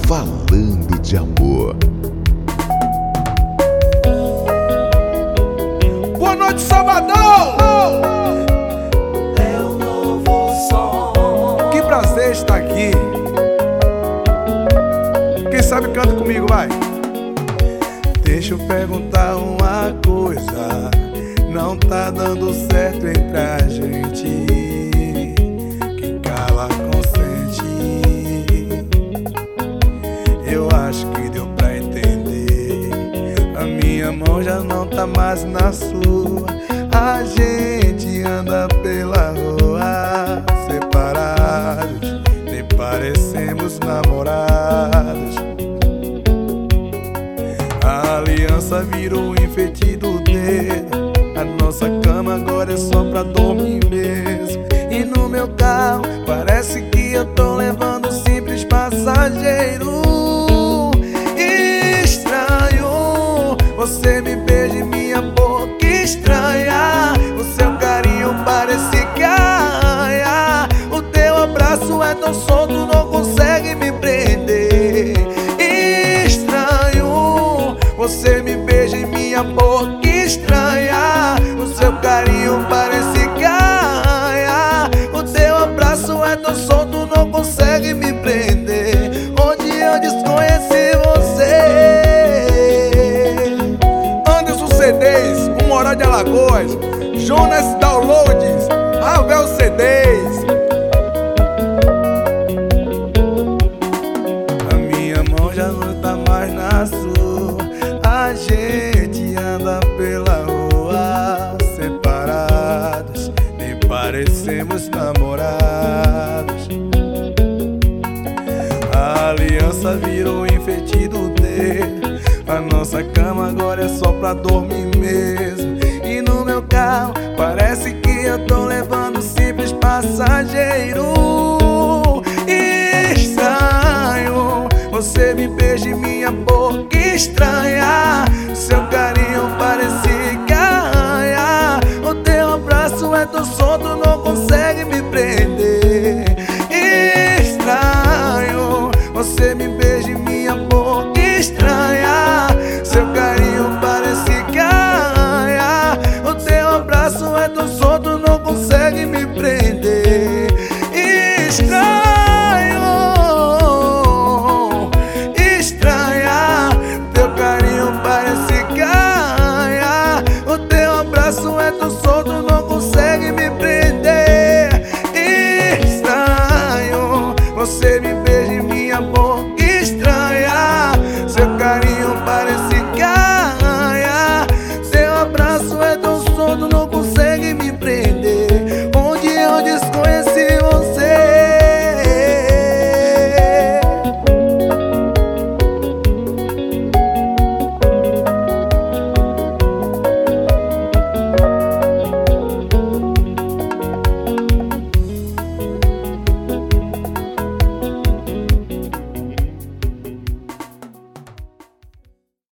falando de amor. Boa noite, Salvador! É o novo som. Que prazer estar aqui. Quem sabe canta comigo, vai. Deixa eu perguntar uma coisa. Não tá dando certo entre a gente. Quem cala consente. Eu acho que deu pra entender. A minha mão já não tá mais na sua. A gente anda pela rua separados, nem parecemos namorados. A aliança virou um enfeite do dedo. A nossa cama agora é só pra dormir mesmo. E no meu carro parece que eu tô levando um simples passageiro. Estranho, você me beija e minha boca estranha. O seu carinho parece caia. O teu abraço é tão solto, não consegue me prender. Estranho, você me beija e minha boca estranha. O seu carinho parece caia. O teu abraço é tão solto, não consegue me prender. Onde eu desconheci você. Anderson CDs, o Moral de Alagoas. Jonas Downloads, Ravel CDs. A minha mão já não tá mais na sua. A gente anda pela rua separados, nem parecemos namorados. A aliança virou enfeite do dedo. A nossa cama agora é só pra dormir mesmo. E no meu carro parece que eu tô levando um simples passageiro. Estranho, você me beija e minha boca estranha. Seu carinho parece caia. O teu abraço é tão solto, não consegue me prender. Estranho, você me beija